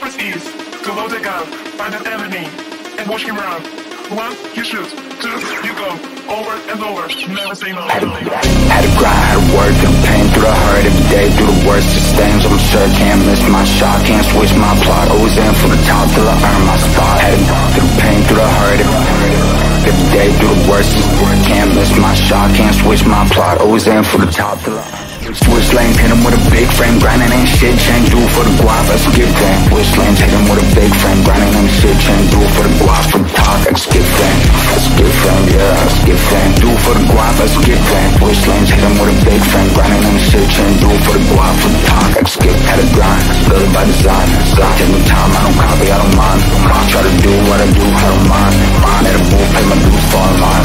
Purpose is to load the gun, find an enemy, and watch him run. One, you shoot. Two, you go. Over and over. Never say no. Had to grind, had to work, through the pain, through the hurt, every day, through the worst of stains. I'm sure can't miss my shot, can't switch my plot. Always aim for the top till I earn my spot. Had to through the pain, through the hurt, every day, through the worst. Can't miss my shot, can't switch my plot. Always aim for the top till I switch lanes, hit him with a big frame. Grinding ain't shit, change, do it for the guap, let's skip fame. Switch lanes, hit him with a big frame. Grinding ain't shit, change, do it for the guap. For the talk, let's skip fame. Let's skip fame, yeah, let's skip fame. Do it for the guap, let's skip fame. Switch lanes, hit him with a big frame. Grinding ain't shit, change, do it for the guap. For the talk, let's skip, had a grind, build it by design. Take my time, I don't copy, I don't mind. Try to do what I do, I don't mind. Let a bull pay my dues, fall in line.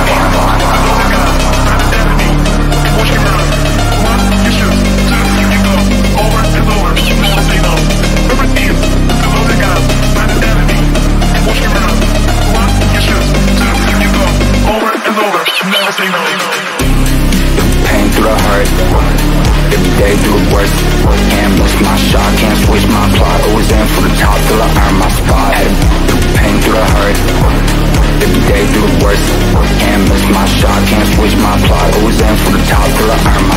Watch him run. One, you shoot. Two, you go. Over and over. Never say no. Purpose is to load the gun, find an enemy, and watch him run. One, you shoot. Two, you go. Over and over. Never say no. Pain through the hurt, every day through the worst. Can't miss my shot, can't switch my plot. Always aim for the top till I earn my spot. Had to pain through the hurt, every day through the worst. Can't miss my shot, can't switch my plot. Always aim for the top till I earn my spot.